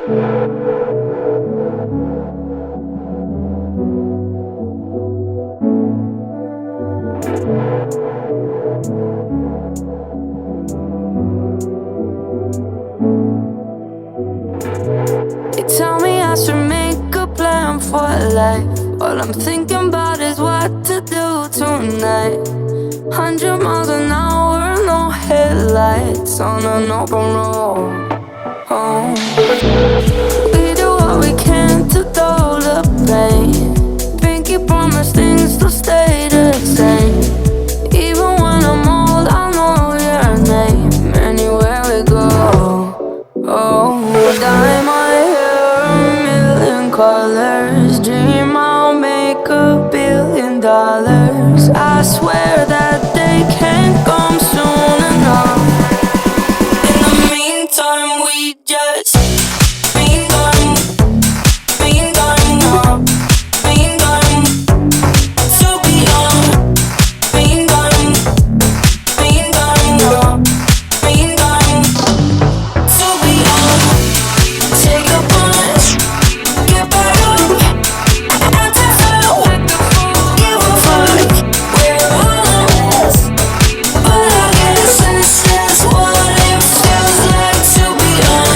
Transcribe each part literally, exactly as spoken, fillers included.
You tell me I should make a plan for life. All I'm thinking about is what to do tonight. Hundred miles an hour, no headlights on an open road. Oh. We do what we can to dull the pain. Pinky promise things to stay the same. Even when I'm old, I know your name. Anywhere we go, oh, dye my hair a million colors. Dream I'll make a billion dollars. I swear that they can't come soon enough. In the meantime, we just meantime, meantime, uh, meantime, to be on. Meantime, meantime, uh, meantime, to be on. Take a punch, get back up. I just feel give a fuck. We're all a mess, but I guess this is what it feels like to be on.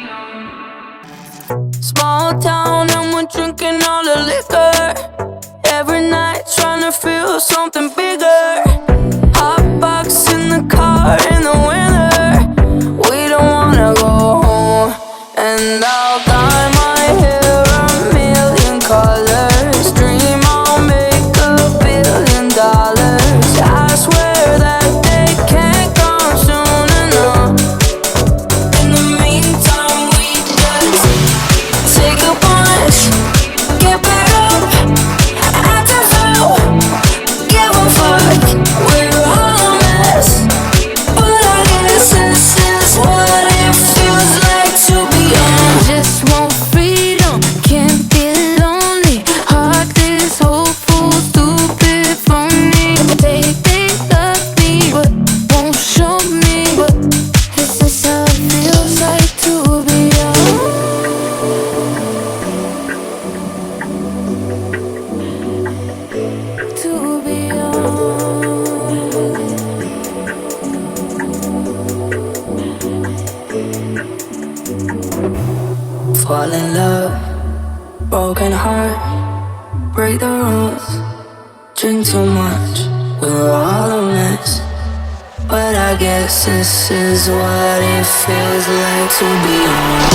Small town and we're drinking all the liquor. Every night trying to feel something bigger. Hot box in the car in the winter. We don't wanna go home. And I'll dye my hair a million colors. Dream I'll make a billion dollars. I swear that they can't come soon enough. In the meantime, we just take a punch, get back up. I just feel give a fuck. We're all a mess, but I guess this is what it feels like to be on. Just want freedom, can't be lonely. Heart is hopeful, stupid, phony. They think love me, but won't show me. But this is how it feels like to be on. To be on. Fall in love, broken heart, break the rules, drink too much, we're all a mess. But I guess this is what it feels like to be on.